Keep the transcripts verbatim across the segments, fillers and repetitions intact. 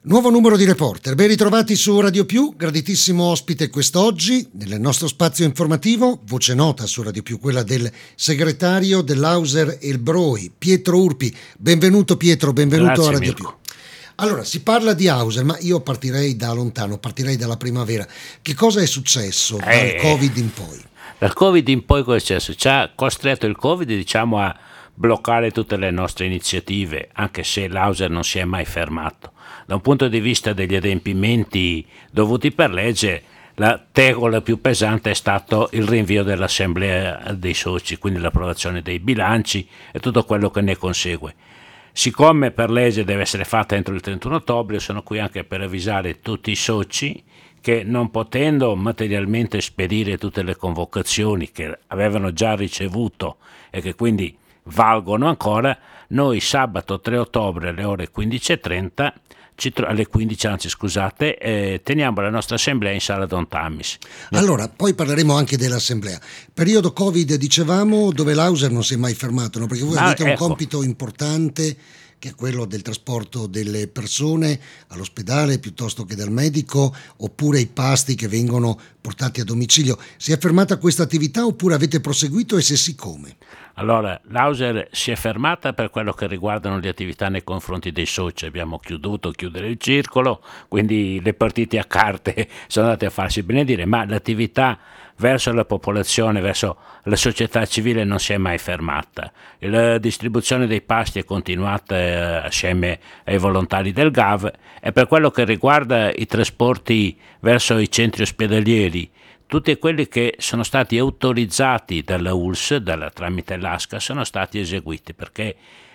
Nuovo numero di Reporter, ben ritrovati su Radio Più, graditissimo ospite quest'oggi nel nostro spazio informativo, voce nota su Radio Più, quella del segretario dell'Auser Elbroi, Pietro Urpi. Benvenuto Pietro, benvenuto Grazie, a Radio Mirko. Più. Allora, si parla di Auser, ma io partirei da lontano, partirei dalla primavera. Che cosa è successo Eh, dal Covid in poi? Dal Covid in poi cosa è successo? Ci ha costretto il Covid, diciamo, a bloccare tutte le nostre iniziative, anche se l'Auser non si è mai fermato. Da un punto di vista degli adempimenti dovuti per legge, la tegola più pesante è stato il rinvio dell'assemblea dei soci, quindi l'approvazione dei bilanci e tutto quello che ne consegue. Siccome per legge deve essere fatta entro il trentuno ottobre, sono qui anche per avvisare tutti i soci che, non potendo materialmente spedire tutte le convocazioni che avevano già ricevuto e che quindi valgono ancora, noi sabato tre ottobre alle ore quindici e trenta, alle quindici anzi scusate, eh, teniamo la nostra assemblea in sala Don Tammis. Allora, poi parleremo anche dell'assemblea. Periodo Covid, dicevamo, dove l'Auser non si è mai fermato, no? Perché voi Ma avete un ecco. compito importante, che è quello del trasporto delle persone all'ospedale piuttosto che dal medico, oppure i pasti che vengono portati a domicilio. Si è fermata questa attività oppure avete proseguito, e se sì, come? Allora, l'Auser si è fermata per quello che riguardano le attività nei confronti dei soci. Abbiamo dovuto chiudere il circolo, quindi le partite a carte sono andate a farsi benedire, ma l'attività verso la popolazione, verso la società civile non si è mai fermata. La distribuzione dei pasti è continuata eh, assieme ai volontari del G A V, e per quello che riguarda i trasporti verso i centri ospedalieri, tutti quelli che sono stati autorizzati dalla U L S, dalla, tramite l'A S C A, sono stati eseguiti, perché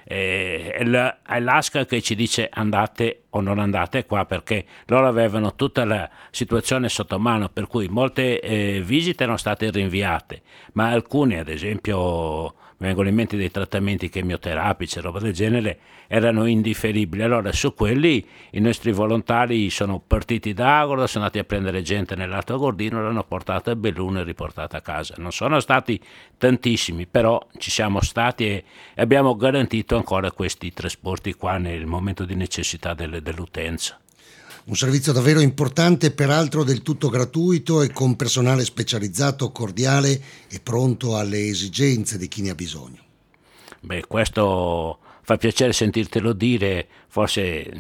eh, è l'A S C A che ci dice andate o non andate qua, perché loro avevano tutta la situazione sotto mano, per cui molte eh, visite erano state rinviate, ma alcune, ad esempio, mi vengono in mente dei trattamenti chemioterapici, roba del genere, erano indifferibili. Allora su quelli i nostri volontari sono partiti da Agordo, sono andati a prendere gente nell'Alto Agordino, l'hanno portata a Belluno e riportata a casa. Non sono stati tantissimi, però ci siamo stati e abbiamo garantito ancora questi trasporti qua nel momento di necessità delle, dell'utenza. Un servizio davvero importante, peraltro del tutto gratuito e con personale specializzato, cordiale e pronto alle esigenze di chi ne ha bisogno. Beh, questo fa piacere sentirtelo dire, forse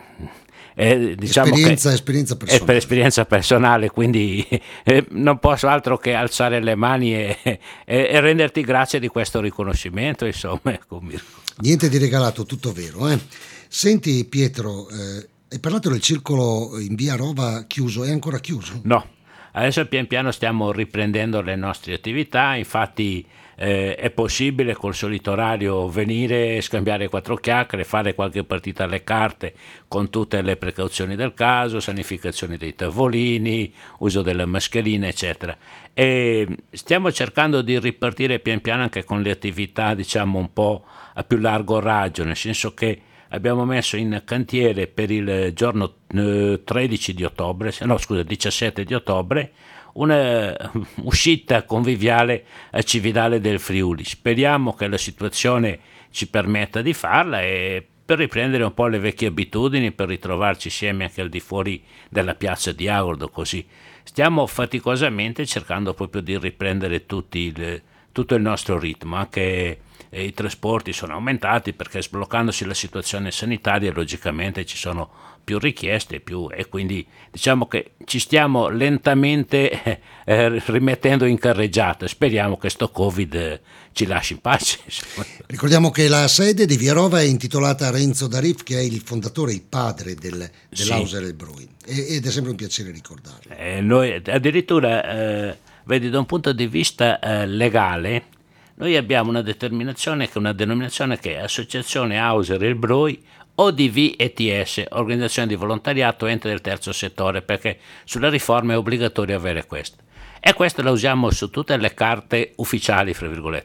è, diciamo esperienza, che esperienza è personale. per esperienza personale, quindi eh, non posso altro che alzare le mani e, e, e renderti grazie di questo riconoscimento, insomma. Ecco, Mirko. Niente di regalato, tutto vero. Eh? Senti Pietro, eh, hai parlato del circolo in via Rova chiuso, è ancora chiuso? No, adesso pian piano stiamo riprendendo le nostre attività, infatti eh, è possibile col solito orario venire, scambiare quattro chiacchiere, fare qualche partita alle carte con tutte le precauzioni del caso, sanificazione dei tavolini, uso delle mascherine, eccetera. E stiamo cercando di ripartire pian piano anche con le attività, diciamo, un po' a più largo raggio, nel senso che abbiamo messo in cantiere per il giorno eh, tredici di ottobre, no scusa, diciassette di ottobre, una uscita conviviale a Cividale del Friuli. Speriamo che la situazione ci permetta di farla, e per riprendere un po' le vecchie abitudini, per ritrovarci insieme anche al di fuori della piazza di Agordo. Così stiamo faticosamente cercando proprio di riprendere tutti il, tutto il nostro ritmo, anche i trasporti sono aumentati perché, sbloccandosi la situazione sanitaria, logicamente ci sono più richieste più, e quindi diciamo che ci stiamo lentamente eh, rimettendo in carreggiata. Speriamo che sto Covid eh, ci lasci in pace. Ricordiamo che la sede di Via Rova è intitolata a Renzo D'Arif, che è il fondatore, il padre del, dell'Auser Elbroi, sì. Ed è sempre un piacere ricordarlo. Eh, noi addirittura, eh, vedi, da un punto di vista eh, legale, noi abbiamo una determinazione, che una denominazione che è Associazione Auser Elbroi O D V E T S, Organizzazione di Volontariato Ente del Terzo Settore, perché sulla riforma è obbligatorio avere questo. E questa la usiamo su tutte le carte ufficiali, fra virgolette.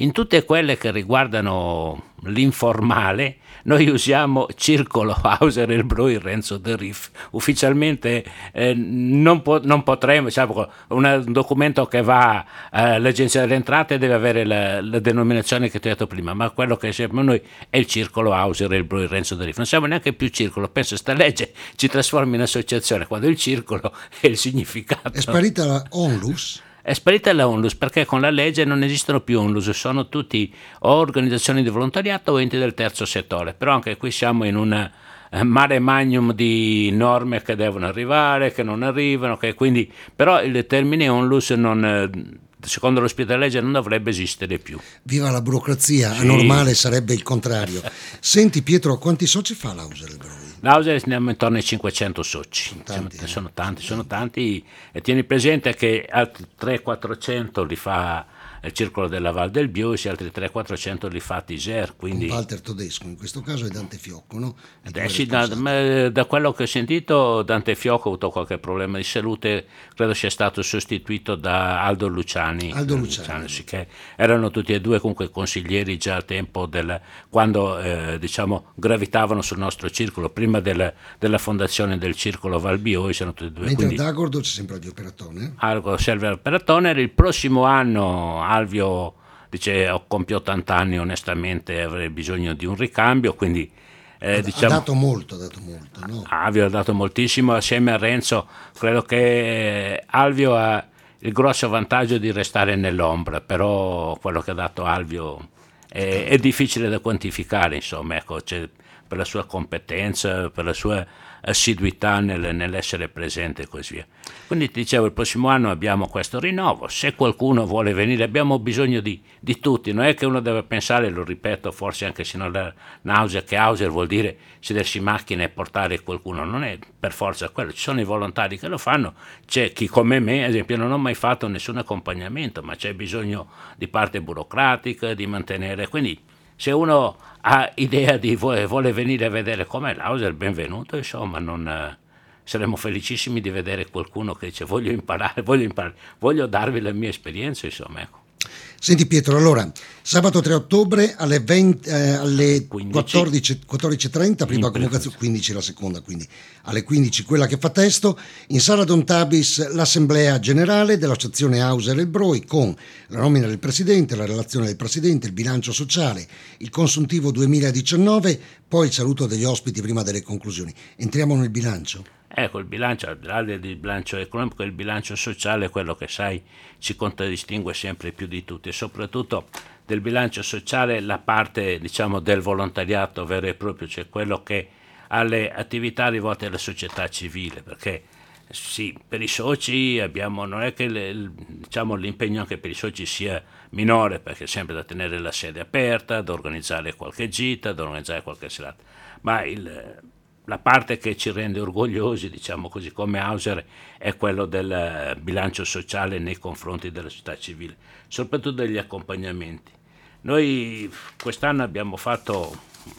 In tutte quelle che riguardano l'informale, noi usiamo Circolo, Hauser, Elbroi, Renzo De Riff. Ufficialmente eh, non, po- non potremo, diciamo, un, un documento che va eh, all'Agenzia delle Entrate deve avere la, la denominazione che ti ho detto prima, ma quello che sappiamo noi è il Circolo, Hauser, Elbroi, Renzo De Riff. Non siamo neanche più Circolo, penso sta legge ci trasforma in associazione, quando il Circolo è il significato. È sparita la Onlus? È sparita la Onlus perché con la legge non esistono più Onlus, sono tutti o organizzazioni di volontariato o enti del terzo settore, però anche qui siamo in un mare magnum di norme che devono arrivare, che non arrivano, che quindi, però il termine Onlus non, secondo lo spirito della legge non dovrebbe esistere più. Viva la burocrazia, sì. Anormale sarebbe il contrario. Senti Pietro, quanti soci fa l'Hauser Elbroi? L'Hauser andiamo intorno ai cinquecento soci, sono tanti, sono, eh. sono tanti, sono tanti, e tieni presente che altri trecento quattrocento li fa il Circolo della Val del Bios e altri trecento quattrocento li fa Tiser. Quindi... Con Walter Todesco, in questo caso è Dante Fiocco, no? Eh sì, da, da quello che ho sentito Dante Fiocco ha avuto qualche problema di salute, credo sia stato sostituito da Aldo Luciani, Aldo Luciani, Luciani sì, che erano tutti e due comunque consiglieri già al tempo del, quando eh, diciamo gravitavano sul nostro circolo, prima del, della fondazione del Circolo Val Bios, erano tutti e due. Mentre Quindi, ad Agordo c'è sempre Alvio Peratone. Algo serve al Peratone, il prossimo anno Alvio dice ho compio ottanta anni, onestamente avrei bisogno di un ricambio, quindi eh, ha, diciamo, ha dato molto, ha dato molto, no? Alvio ha dato moltissimo, assieme a Renzo credo che Alvio ha il grosso vantaggio di restare nell'ombra, però quello che ha dato Alvio è, è difficile da quantificare, insomma, ecco, c'è, per la sua competenza, per la sua assiduità nel, nell'essere presente e così via. Quindi ti dicevo, il prossimo anno abbiamo questo rinnovo, se qualcuno vuole venire abbiamo bisogno di, di tutti, non è che uno deve pensare, lo ripeto forse anche se non la nausea, che Hauser vuol dire sedersi in macchina e portare qualcuno, non è per forza quello, ci sono i volontari che lo fanno, c'è chi come me, ad esempio, non ho mai fatto nessun accompagnamento, ma c'è bisogno di parte burocratica, di mantenere, quindi se uno ha idea di vuole, vuole venire a vedere com'è l'Hauser, benvenuto, insomma, non, eh, saremmo felicissimi di vedere qualcuno che dice voglio imparare, voglio imparare, voglio darvi la mia esperienza, insomma, ecco. Senti Pietro, allora, sabato tre ottobre alle, venti, eh, alle quattordici e trenta, prima convocazione, quindici la seconda, quindi alle quindici quella che fa testo, in sala Don Tabis l'assemblea generale dell'associazione Hauser Elbroi con la nomina del presidente, la relazione del presidente, il bilancio sociale, il consuntivo duemiladiciannove, poi il saluto degli ospiti prima delle conclusioni. Entriamo nel bilancio. Ecco, il bilancio, al di là del bilancio economico, il bilancio sociale è quello che, sai, ci contraddistingue sempre più di tutti, e soprattutto del bilancio sociale la parte, diciamo, del volontariato vero e proprio, cioè quello che ha le attività rivolte alla società civile, perché sì, per i soci abbiamo, non è che le, diciamo, l'impegno anche per i soci sia minore, perché è sempre da tenere la sede aperta, da organizzare qualche gita, da organizzare qualche serata, ma il la parte che ci rende orgogliosi, diciamo così, come Hauser, è quello del bilancio sociale nei confronti della società civile, soprattutto degli accompagnamenti. Noi quest'anno abbiamo fatto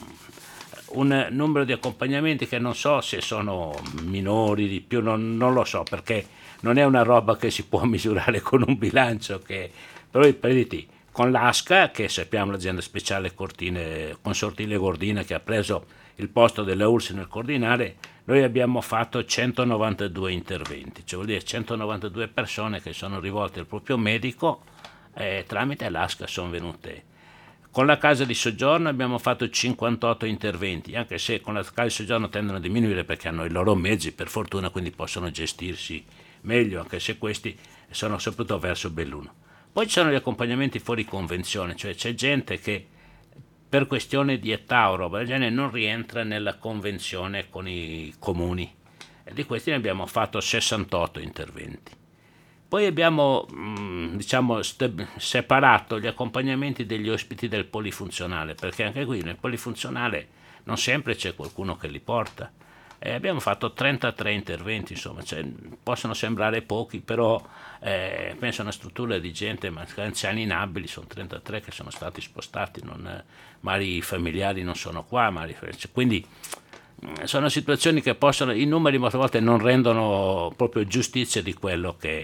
un numero di accompagnamenti che non so se sono minori, di più, non, non lo so, perché non è una roba che si può misurare con un bilancio, che, però ripetiti, con l'ASCA, che sappiamo l'azienda speciale Cortine, Consortile Gordina, che ha preso il posto della U R S S nel coordinare, noi abbiamo fatto centonovantadue interventi, cioè vuol dire centonovantadue persone che sono rivolte al proprio medico e tramite l'ASCA sono venute. Con la casa di soggiorno abbiamo fatto cinquantotto interventi, anche se con la casa di soggiorno tendono a diminuire perché hanno i loro mezzi, per fortuna, quindi possono gestirsi meglio, anche se questi sono soprattutto verso Belluno. Poi ci sono gli accompagnamenti fuori convenzione, cioè c'è gente che per questione di età o roba del genere non rientra nella convenzione con i comuni, e di questi ne abbiamo fatto sessantotto interventi. Poi abbiamo mh, diciamo st- separato gli accompagnamenti degli ospiti del polifunzionale, perché anche qui nel polifunzionale non sempre c'è qualcuno che li porta. E abbiamo fatto trentatré interventi, insomma, cioè, possono sembrare pochi, però eh, penso a una struttura di gente, ma anziani inabili, sono trentatré che sono stati spostati, non, eh, magari i familiari non sono qua, magari, cioè, quindi mh, sono situazioni che possono, i numeri molte volte non rendono proprio giustizia di quello che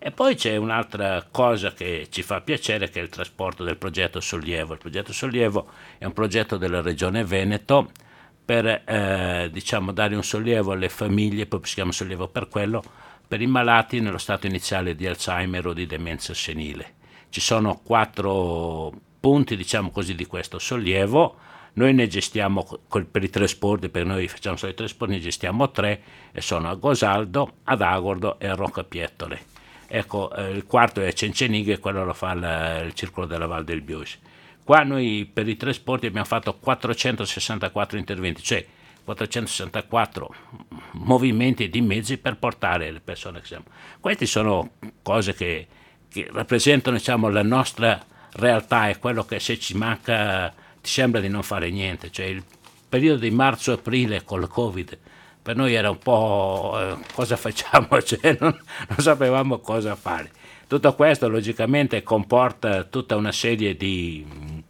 E poi c'è un'altra cosa che ci fa piacere, che è il trasporto del progetto Sollievo. Il progetto Sollievo è un progetto della Regione Veneto per eh, diciamo, dare un sollievo alle famiglie, proprio si chiama sollievo per quello, per i malati nello stato iniziale di Alzheimer o di demenza senile. Ci sono quattro punti, diciamo così, di questo sollievo. Noi ne gestiamo col, per i trasporti, perché noi facciamo solo i trasporti, ne gestiamo tre, e sono a Gosaldo, ad Agordo e a Roccapiettole. Ecco, eh, il quarto è a Cencenighe, quello lo fa il, il Circolo della Val del Bios. Qua noi per i trasporti abbiamo fatto quattrocentosessantaquattro interventi, cioè quattrocentosessantaquattro movimenti di mezzi per portare le persone che siamo. Queste sono cose che, che rappresentano, diciamo, la nostra realtà, e quello che se ci manca ti sembra di non fare niente. Cioè il periodo di marzo-aprile col Covid per noi era un po' eh, cosa facciamo, cioè non, non sapevamo cosa fare. Tutto questo logicamente comporta tutta una serie di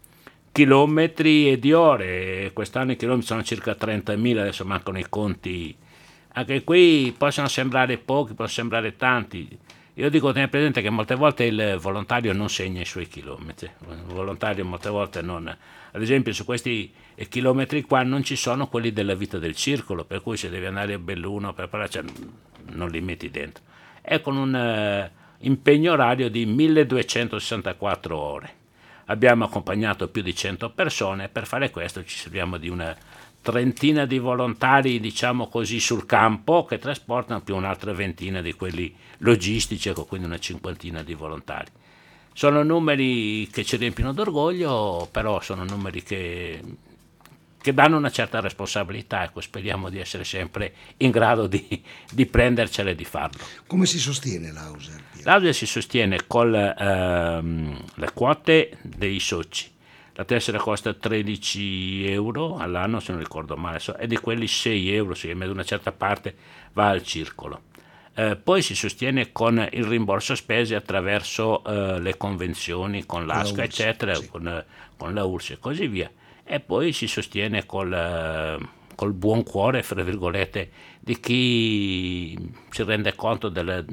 chilometri e di ore. Quest'anno i chilometri sono circa trentamila, adesso mancano i conti. Anche qui possono sembrare pochi, possono sembrare tanti. Io dico, tenere presente che molte volte il volontario non segna i suoi chilometri. Il volontario molte volte non... Ad esempio su questi chilometri qua non ci sono quelli della vita del circolo, per cui se devi andare a Belluno per parlare, cioè, non li metti dentro. È con un uh, impegno orario di milleduecentosessantaquattro ore. Abbiamo accompagnato più di cento persone, per fare questo ci serviamo di una trentina di volontari, diciamo così, sul campo, che trasportano, più un'altra ventina di quelli logistici, ecco, quindi una cinquantina di volontari. Sono numeri che ci riempiono d'orgoglio, però sono numeri che, che danno una certa responsabilità, ecco, speriamo di essere sempre in grado di, di prendercela e di farlo. Come si sostiene l'Auser? L'Auser si sostiene con ehm, le quote dei soci. La tessera costa tredici euro all'anno, se non ricordo male, e di quelli sei euro, se una certa parte va al circolo. Eh, poi si sostiene con il rimborso spese attraverso eh, le convenzioni con l'A S C A, eccetera, sì. con, con la U R S S e così via. E poi si sostiene col, eh, col buon cuore, fra virgolette, di chi si rende conto del,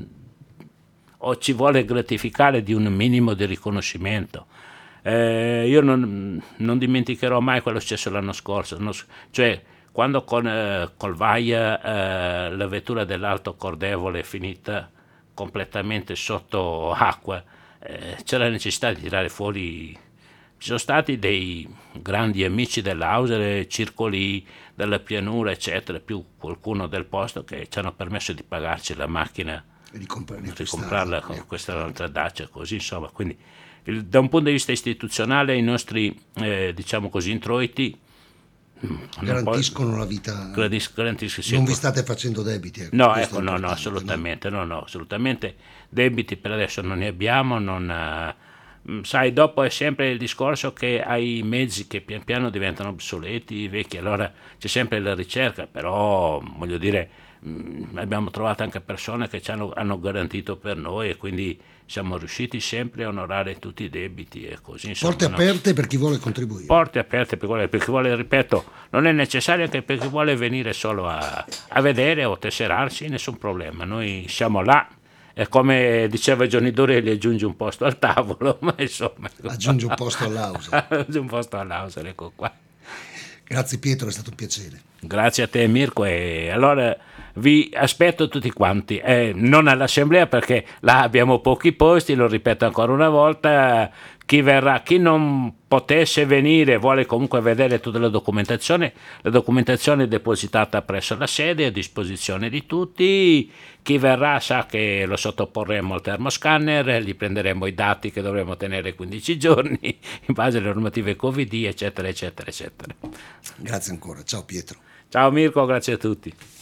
o ci vuole gratificare di un minimo di riconoscimento. Eh, io non, non dimenticherò mai quello successo l'anno scorso, no? Cioè quando con eh, col Vaia eh, la vettura dell'Alto Cordevole è finita completamente sotto acqua, eh, c'era la necessità di tirare fuori. Ci sono stati dei grandi amici dell'Auser, circoli della pianura, eccetera, più qualcuno del posto, che ci hanno permesso di pagarci la macchina e di, compar- di comprarla con questa altra Dacia, così insomma. Quindi il, da un punto di vista istituzionale i nostri eh, diciamo così introiti garantiscono la vita, garantis- garantiscono, sì, non vi state facendo debiti, ecco. No, ecco, no, no, assolutamente, no? no, no, assolutamente debiti per adesso non ne abbiamo, non, uh, sai, dopo è sempre il discorso che hai mezzi che pian piano diventano obsoleti, vecchi, allora c'è sempre la ricerca, però voglio dire, mh, abbiamo trovato anche persone che ci hanno, hanno garantito per noi, e quindi siamo riusciti sempre a onorare tutti i debiti e così. Insomma, porte aperte no? Per chi vuole contribuire. Porte aperte per chi vuole, per chi vuole, ripeto, non è necessario anche per chi vuole venire solo a, a vedere o tesserarsi, nessun problema. Noi siamo là, e come diceva Johnny Dorelli, aggiungi un posto al tavolo, ma insomma... Aggiungi un posto all'Auser. Aggiungi un posto all'Auser, ecco qua. Grazie Pietro, è stato un piacere. Grazie a te Mirko, e allora vi aspetto tutti quanti, eh, non all'assemblea perché là abbiamo pochi posti, lo ripeto ancora una volta, chi verrà, chi non potesse venire vuole comunque vedere tutta la documentazione, la documentazione è depositata presso la sede, a disposizione di tutti, chi verrà sa che lo sottoporremo al termoscanner, gli prenderemo i dati che dovremo tenere quindici giorni in base alle normative Covid, eccetera eccetera eccetera. Grazie ancora, ciao Pietro. Ciao Mirko, grazie a tutti.